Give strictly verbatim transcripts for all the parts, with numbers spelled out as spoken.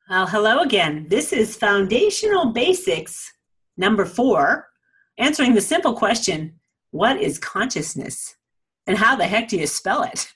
Well, hello again. This is Foundational Basics number four, answering the simple question, what is consciousness? And how the heck do you spell it?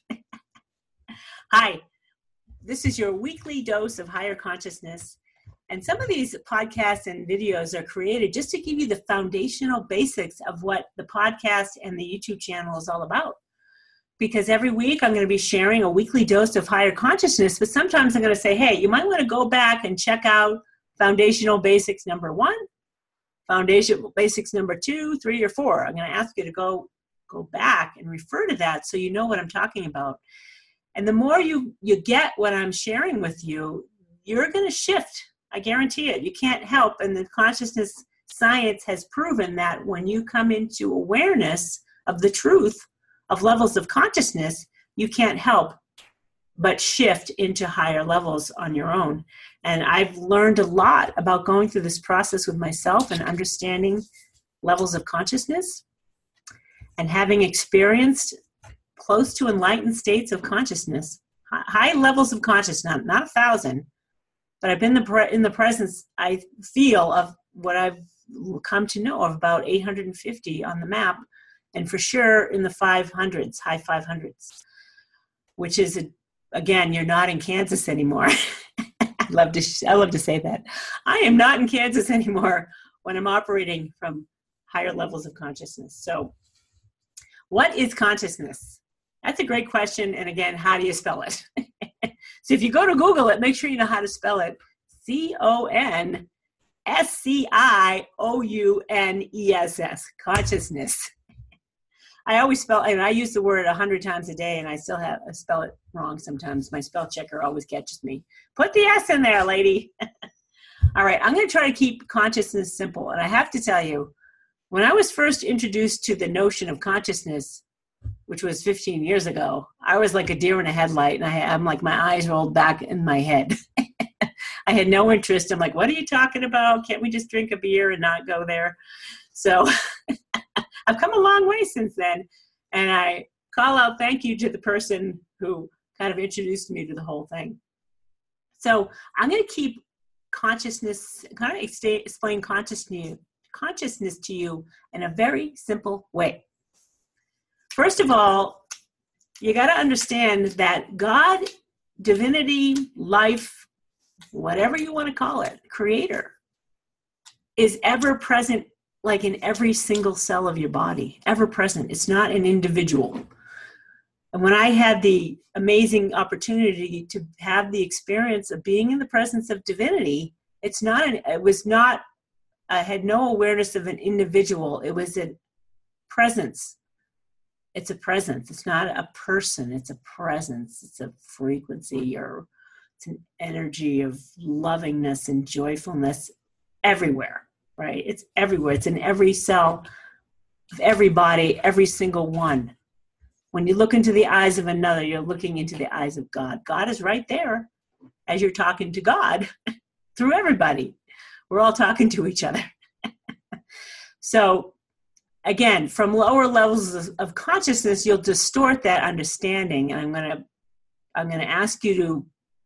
Hi, this is your weekly dose of higher consciousness. And some of these podcasts and videos are created just to give you the foundational basics of what the podcast and the YouTube channel is all about. Because every week I'm going to be sharing a weekly dose of higher consciousness, but sometimes I'm going to say, hey, you might want to go back and check out Foundational Basics number one, Foundational Basics number two, three, or four. I'm going to ask you to go, go back and refer to that so you know what I'm talking about. And the more you, you get what I'm sharing with you, you're going to shift. I guarantee it. You can't help. And the consciousness science has proven that when you come into awareness of the truth, of levels of consciousness, you can't help but shift into higher levels on your own. And I've learned a lot about going through this process with myself and understanding levels of consciousness and having experienced close to enlightened states of consciousness, high levels of consciousness, not, not a thousand, but I've been the pre- in the presence, I feel, of what I've come to know of about eight hundred fifty on the map, and for sure in the five hundreds, high five hundreds, which is, a, again, you're not in Kansas anymore. I love to I love to say that. I am not in Kansas anymore when I'm operating from higher levels of consciousness. So what is consciousness? That's a great question. And again, how do you spell it? So if you go to Google it, make sure you know how to spell it. C O N S C I O U N E S S, consciousness. I always spell, and I use the word a hundred times a day, and I still have I spell it wrong sometimes. My spell checker always catches me. Put the S in there, lady. All right, I'm going to try to keep consciousness simple. And I have to tell you, when I was first introduced to the notion of consciousness, which was fifteen years ago, I was like a deer in a headlight, and I, I'm like my eyes rolled back in my head. I had no interest. I'm like, what are you talking about? Can't we just drink a beer and not go there? So I've come a long way since then, and I call out thank you to the person who kind of introduced me to the whole thing. So I'm going to keep consciousness, kind of explain consciousness, consciousness to you in a very simple way. First of all, you got to understand that God, divinity, life, whatever you want to call it, creator, is ever present, like in every single cell of your body, ever present. It's not an individual. And when I had the amazing opportunity to have the experience of being in the presence of divinity, it's not an, it was not, I had no awareness of an individual. It was a presence. It's a presence. It's not a person. It's a presence. It's a frequency, or it's an energy of lovingness and joyfulness everywhere. Right? It's everywhere. It's in every cell of every body, every single one. When you look into the eyes of another, you're looking into the eyes of God. God is right there as you're talking to God through everybody. We're all talking to each other. So again, from lower levels of, of consciousness, you'll distort that understanding. And I'm going to, I'm going to ask you to,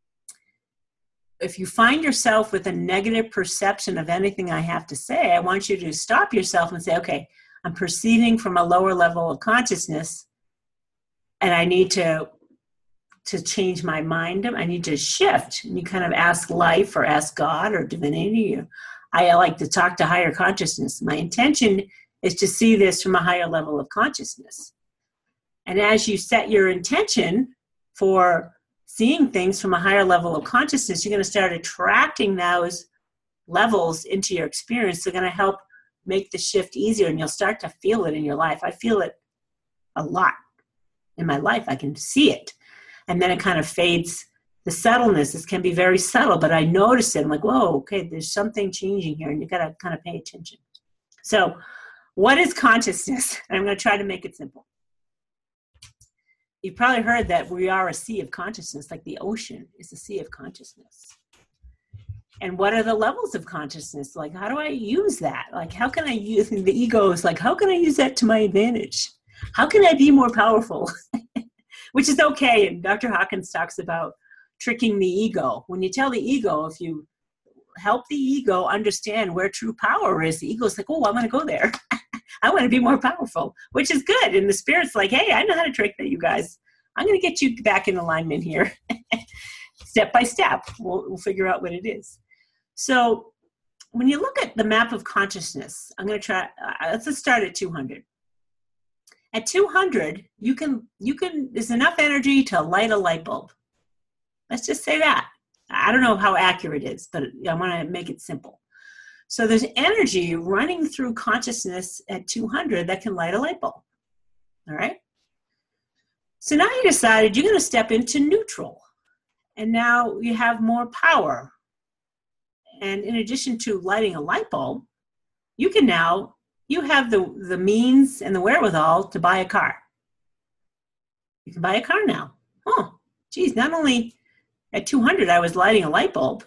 if you find yourself with a negative perception of anything I have to say, I want you to stop yourself and say, okay, I'm perceiving from a lower level of consciousness, and I need to, to change my mind. I need to shift. And you kind of ask life or ask God or divinity. I like to talk to higher consciousness. My intention is to see this from a higher level of consciousness. And as you set your intention for seeing things from a higher level of consciousness, you're going to start attracting those levels into your experience. They're going to help make the shift easier, and you'll start to feel it in your life. I feel it a lot in my life. I can see it. And then it kind of fades. The subtleness, this can be very subtle, but I notice it. I'm like, whoa, okay, there's something changing here, and you got to kind of pay attention. So what is consciousness? And I'm going to try to make it simple. You've probably heard that we are a sea of consciousness, like the ocean is a sea of consciousness. And what are the levels of consciousness? Like, how do I use that? Like, how can I use, the ego is like, how can I use that to my advantage? How can I be more powerful? Which is okay. And Doctor Hawkins talks about tricking the ego. When you tell the ego, if you help the ego understand where true power is, the ego's like, oh, I want to go there. I want to be more powerful, which is good. And the spirit's like, hey, I know how to trick that, you guys. I'm going to get you back in alignment here. Step by step, we'll, we'll figure out what it is. So when you look at the map of consciousness, I'm going to try, uh, let's just start at two hundred. At two hundred, you can, you can, there's enough energy to light a light bulb. Let's just say that. I don't know how accurate it is, but I want to make it simple. So there's energy running through consciousness at two hundred that can light a light bulb. All right? So now you decided you're going to step into neutral. And now you have more power. And in addition to lighting a light bulb, you can now, you have the, the means and the wherewithal to buy a car. You can buy a car now. Oh, geez, not only at two hundred I was lighting a light bulb,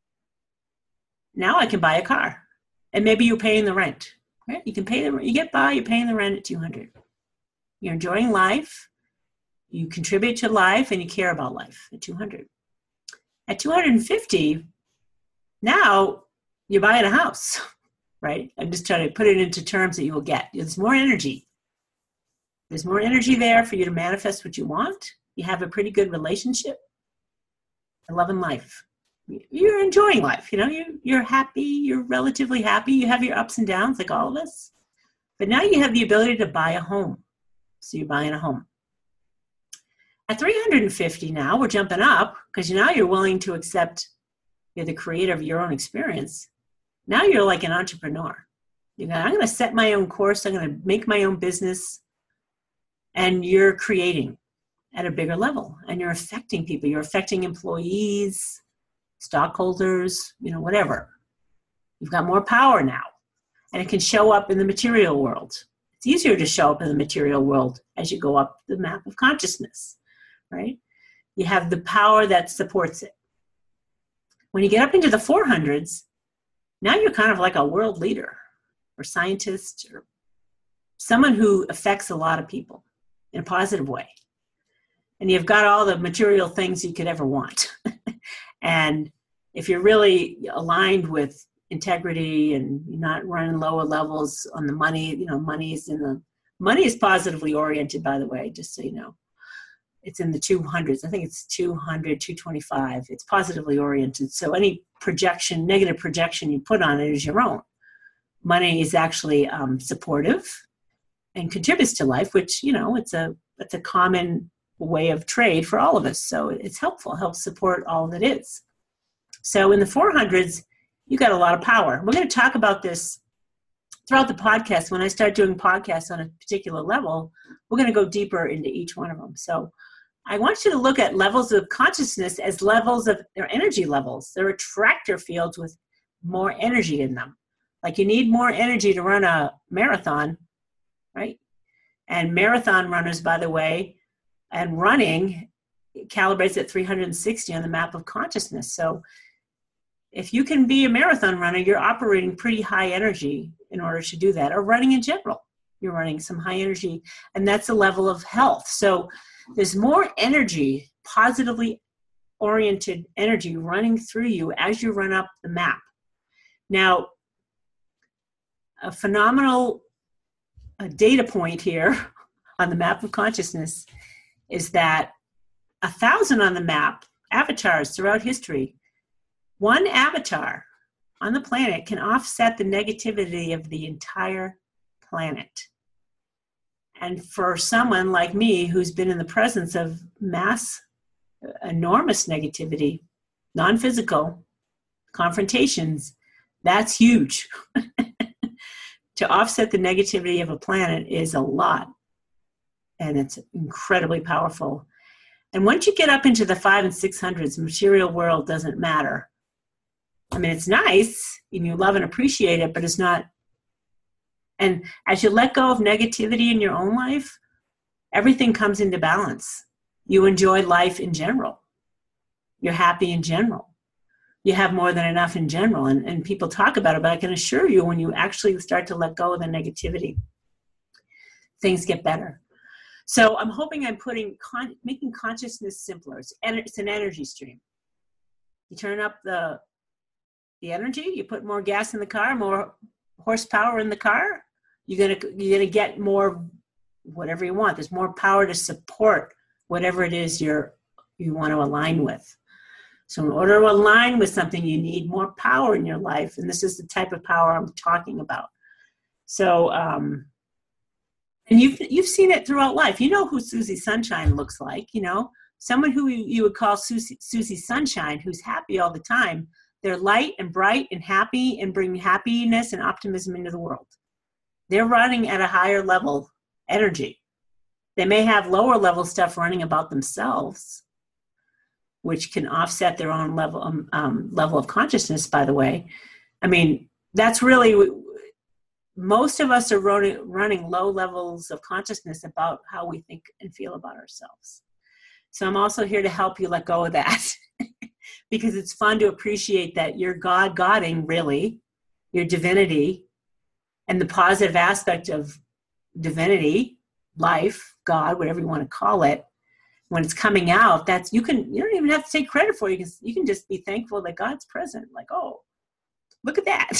now I can buy a car. And maybe you're paying the rent. Right? You can pay the, you get by, you're paying the rent at two hundred. You're enjoying life. You contribute to life and you care about life at two hundred. At two hundred fifty, now you're buying a house, right? I'm just trying to put it into terms that you will get. There's more energy. There's more energy there for you to manifest what you want. You have a pretty good relationship. You're loving life. You're enjoying life. You know, you're, you're happy. You're relatively happy. You have your ups and downs like all of us. But now you have the ability to buy a home. So you're buying a home. At three hundred fifty now, we're jumping up because now you're willing to accept you're the creator of your own experience. Now you're like an entrepreneur. You know, I'm going to set my own course. I'm going to make my own business. And you're creating at a bigger level. And you're affecting people. You're affecting employees, stockholders, you know, whatever. You've got more power now. And it can show up in the material world. It's easier to show up in the material world as you go up the map of consciousness, right? You have the power that supports it. When you get up into the four hundreds, now you're kind of like a world leader or scientist or someone who affects a lot of people in a positive way. And you've got all the material things you could ever want. And if you're really aligned with integrity and you're not running lower levels on the money, you know, money is in the, money is positively oriented, by the way, just so you know. It's in the two hundreds. I think it's two hundred, two twenty-five. It's positively oriented. So any projection, negative projection you put on it is your own. Money is actually um, supportive and contributes to life, which, you know, it's a, it's a common way of trade for all of us. So it's helpful, helps support all that is. So in the four hundreds, you got a lot of power. We're going to talk about this throughout the podcast. When I start doing podcasts on a particular level, we're going to go deeper into each one of them. So I want you to look at levels of consciousness as levels of their energy levels. They're attractor fields with more energy in them. Like you need more energy to run a marathon, right? And marathon runners, by the way, and running calibrates at three hundred sixty on the map of consciousness. So if you can be a marathon runner, you're operating pretty high energy in order to do that, or running in general. You're running some high energy, and that's a level of health. So there's more energy, positively oriented energy running through you as you run up the map. Now, a phenomenal uh, data point here on the map of consciousness is that a thousand on the map, avatars throughout history, one avatar on the planet can offset the negativity of the entire planet. And for someone like me who's been in the presence of mass, enormous negativity, non-physical confrontations, that's huge. To offset the negativity of a planet is a lot. And it's incredibly powerful. And once you get up into the five and six hundreds, material world doesn't matter. I mean, it's nice and you love and appreciate it, but it's not. And as you let go of negativity in your own life, everything comes into balance. You enjoy life in general. You're happy in general. You have more than enough in general. And, and people talk about it, but I can assure you when you actually start to let go of the negativity, things get better. So I'm hoping I'm putting con- making consciousness simpler. It's, en- it's an energy stream. You turn up the the energy, you put more gas in the car, more horsepower in the car, you're gonna you're gonna get more whatever you want. There's more power to support whatever it is you're you want to align with. So in order to align with something, you need more power in your life, and this is the type of power I'm talking about. So, um, and you've you've seen it throughout life. You know who Susie Sunshine looks like. You know, someone who you would call Susie, Susie Sunshine, who's happy all the time. They're light and bright and happy and bring happiness and optimism into the world. They're running at a higher level energy. They may have lower level stuff running about themselves, which can offset their own level um, um, level of consciousness, by the way. I mean, that's really, most of us are running, running low levels of consciousness about how we think and feel about ourselves. So I'm also here to help you let go of that because it's fun to appreciate that you're God Godding, really, your divinity, and the positive aspect of divinity, life, God, whatever you want to call it. When it's coming out, that's you can you don't even have to take credit for it. You can you can just be thankful that God's present. Like, oh, look at that.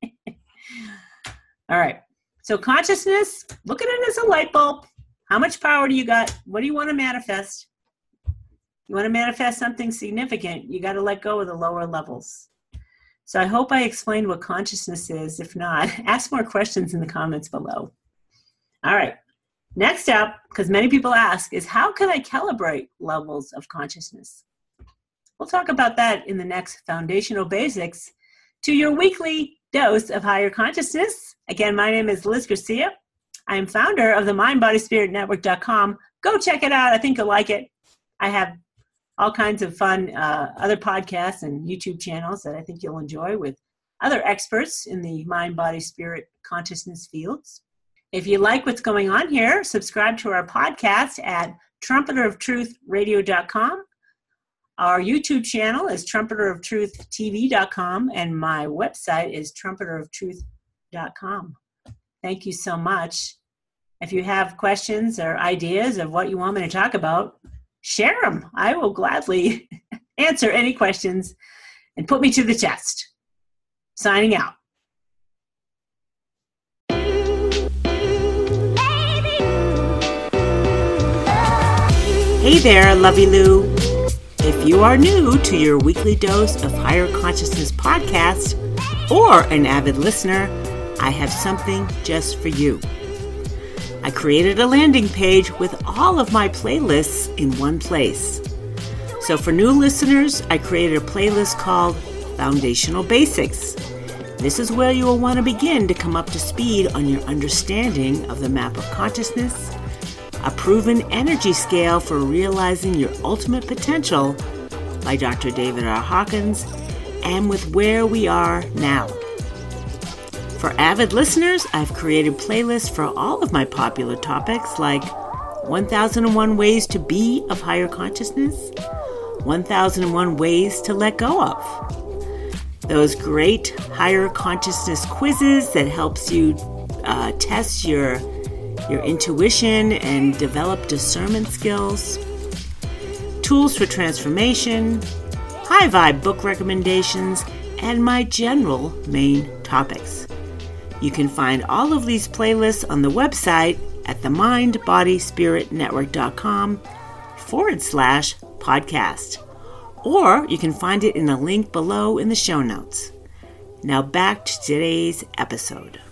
All right. So consciousness, look at it as a light bulb. How much power do you got? What do you want to manifest? You want to manifest something significant, you got to let go of the lower levels. So I hope I explained what consciousness is. If not, ask more questions in the comments below. All right. Next up, because many people ask, is how can I calibrate levels of consciousness? We'll talk about that in the next Foundational Basics to your weekly dose of higher consciousness. Again, my name is Liz Garcia. I am founder of the mind body spirit network dot com. Go check it out. I think you'll like it. I have all kinds of fun uh, other podcasts and YouTube channels that I think you'll enjoy with other experts in the mind, body, spirit, consciousness fields. If you like what's going on here, subscribe to our podcast at trumpeter of truth radio dot com. Our YouTube channel is trumpeter of truth t v dot com, and my website is trumpeter of truth dot com. Thank you so much. If you have questions or ideas of what you want me to talk about, share them. I will gladly answer any questions and put me to the test. Signing out. Hey there, Lovey Lou. If you are new to your weekly dose of Higher Consciousness podcast or an avid listener, I have something just for you. I created a landing page with all of my playlists in one place. So for new listeners, I created a playlist called Foundational Basics. This is where you will want to begin to come up to speed on your understanding of the map of consciousness, a proven energy scale for realizing your ultimate potential by Doctor David R. Hawkins, and with where we are now. For avid listeners, I've created playlists for all of my popular topics like one thousand one Ways to Be of Higher Consciousness, one thousand one Ways to Let Go of. Those great higher consciousness quizzes that helps you uh, test your your intuition and develop discernment skills, tools for transformation, high vibe book recommendations, and my general main topics. You can find all of these playlists on the website at the mind body spirit network dot com forward slash podcast. Or you can find it in a link below in the show notes. Now back to today's episode.